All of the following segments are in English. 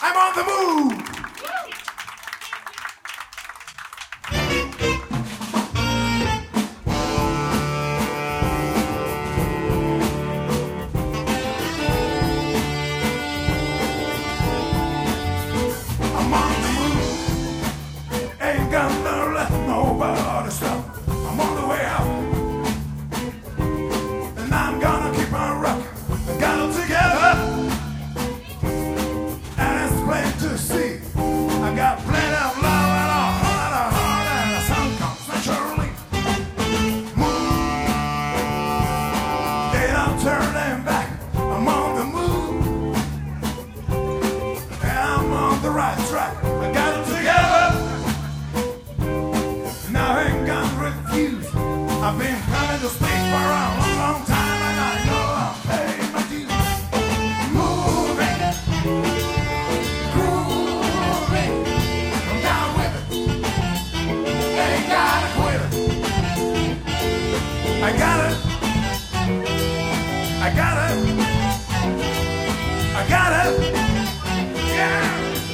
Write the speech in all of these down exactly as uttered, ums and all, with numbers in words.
I'm on the move. I'm on the move. Ain't gonna let nobody stop. I'm on the way out. And I'm gonna keep on rocking. I got it together. And it's plain to see. I got plenty of love and a whole lot of heart, and the sun comes naturally. Move. Ain't no turning back. I'm on the move. And I'm on the right track. I got it together. Now I ain't gonna refuse. I've been coming to speak for a long, long time, and I know I'm paying my dues. Moving, grooving, I'm down with it. Ain't gotta quit it. I got it. I got it. I got it. Yeah.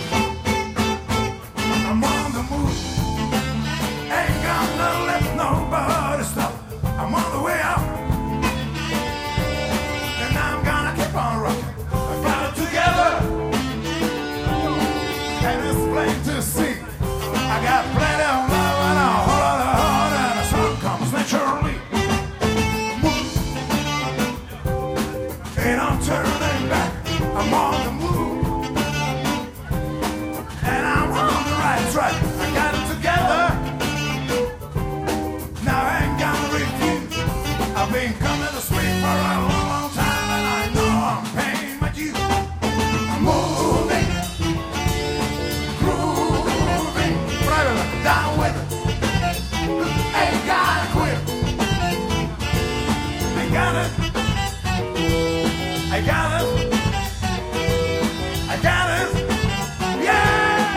I'm on the move. Ain't gonna let nobody stop. I'm on the way out. And I'm gonna keep on rocking. I got it together. And it's plain to see. I got plenty of love and a whole lot of heart, and the sun comes naturally. Ain't no turning back. I'm on the move. And I'm on the right track. I got it together. Now I ain't gonna refuse. I've been coming to speak for a long, long time, and I know I'm paying my dues. I'm moving, grooving, right down with it. Ain't gotta quit. I got it. I got it. I got it. Yeah.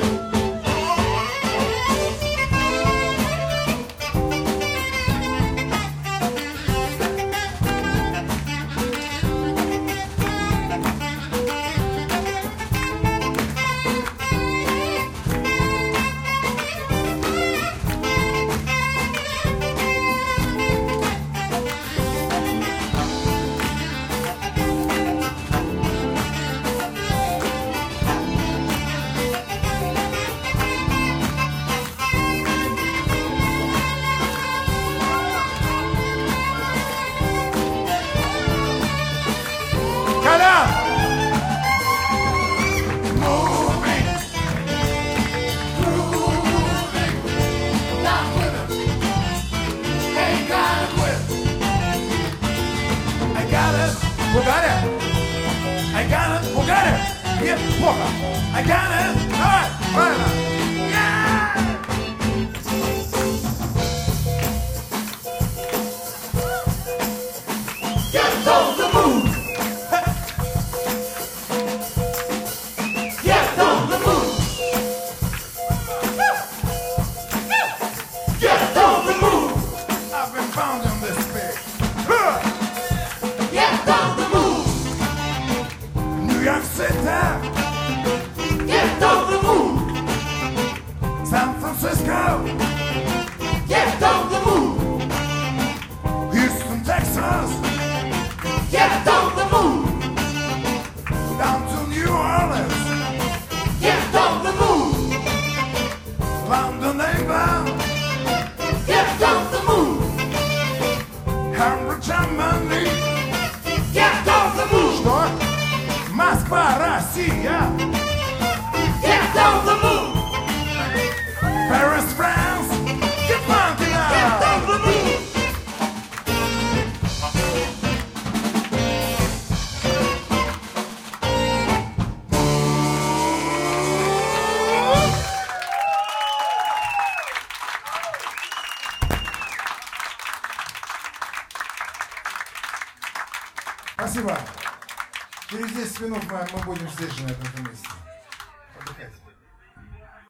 Cut out. Moving, grooving, not with it. Ain't gotta quit. I got it. We got it. I got it. We got it. Get плохо. I got it. All right. Правильно. Yeah. Get on the move. Get on the move. Get on the move. I've been found in this big. Get on the move. New York City. Get on the move. San Francisco. Get on the move. Houston, Texas. Get on the move. Down to New Orleans. Get on the move. London, England. Get on the move. Hamburg, Germany. Get on the move. Что? Москва, Россия. Get on the move. Paris, France. Get funky now. Get on the move. Спасибо. Через десять минут мы, мы будем здесь же на этом месте.